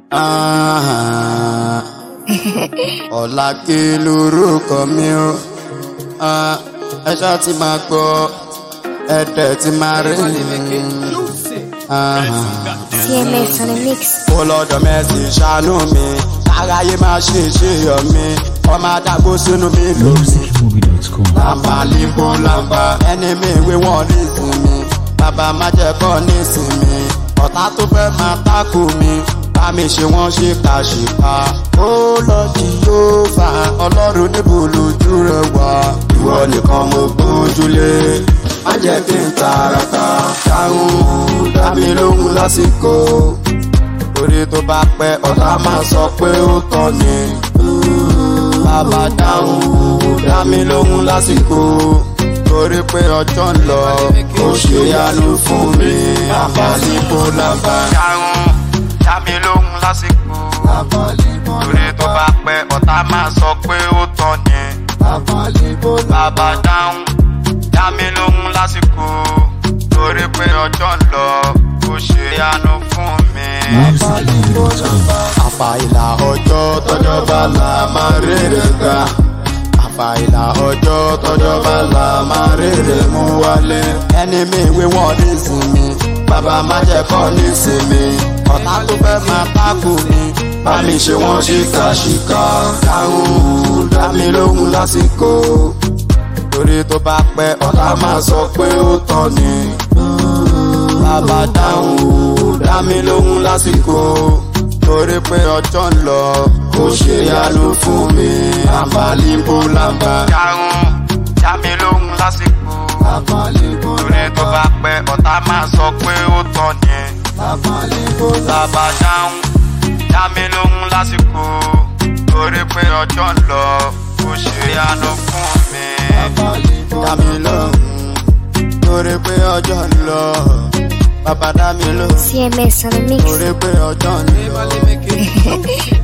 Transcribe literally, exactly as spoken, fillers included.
Ah, ọ̀la kí lorúkọ mi o. Ah, ẹ ṣáà ti máa gbọ́ ẹ̀dẹ̀ ti máa rí mi. Ah, C M S on the mix. ó lọ́dọ̀ mẹ́sì ṣàánú mi, káráyé máa ṣe ṣe yọ mi, ọmọ adágbó sínú mi lò. musicmovie dot com. Làmbà limbo làmbà, ẹni mi ìwé wọn ní ìsinmi, bàbá má jẹ́ kọ́ ní ìsinmi, ọ̀tá tó fẹ́ máa tákù mi, bá mi ṣe wọ́n ṣìkàṣìkà. Ó lọ di yóò fà, ọlọ́run níbo lójú rẹ̀ wá, ìwọ nìkan mo gbójúlé, má jẹ́ kí n tààràtà dáhùn, dá mi lóhùn lásìkò, orí tó bá pẹ́ ọ̀tá máa sọ pé ó tọ́ ni. Bàbá dáhùn, dá mi lóhùn lásìkò, torí pé ọjọ́ ń lọ, kò ṣe yánu fún mi. Bàbá líbo làbá. Dáhùn, dá mi lóhùn lásìkò, torí tó bá pẹ́ ọ̀tá máa sọ pé ó tọ́ ni. Bàbá dáhùn, dá mi lóhùn lásìkò, torí pé ọjọ́ ń lọ, kò ṣe yánu fún mi. musicmovie dot com. Àfàìlà ọjọ́ tọ́jọ́ bá là máa rere gbà. Àfàìlà ọjọ́ tọ́jọ́ bá là máa rere mú wálé. Ẹni mi ìwé wọn ní ìsinmi, bàbá má jẹ́ kọ́ ní ìsinmi, ọ̀tá tó fẹ́ máa tákù mi, bá mi ṣe wọ́n ṣìkàṣìkà. Dáhùn, dá mi lóhùn lásìkò, torí tó bá pẹ́ ọ̀tá máa sọ pé ó tọ́ ni. Bàbá dáhùn, dá mi lóhùn lásìkò, torí pé ọjọ́ ń lọ, kò ṣe yánu fún mi. Làmbà limbo làmbà. Dáhùn, dá mi lóhùn lásìkò, torí tó bá pẹ́ ọ̀tá máa sọ pé ó tọ́ ni. Bàbá dáhùn, dá mi lóhùn lásìkò, torí pé ọjọ́ ń lọ, kò ṣe yánu fún mi. Dá mi lóhùn, torí pé ọjọ́ ń lọ. Bàbá dá mi lóhùn, C M S on the mix. torí pé ọjọ́ ń lọ.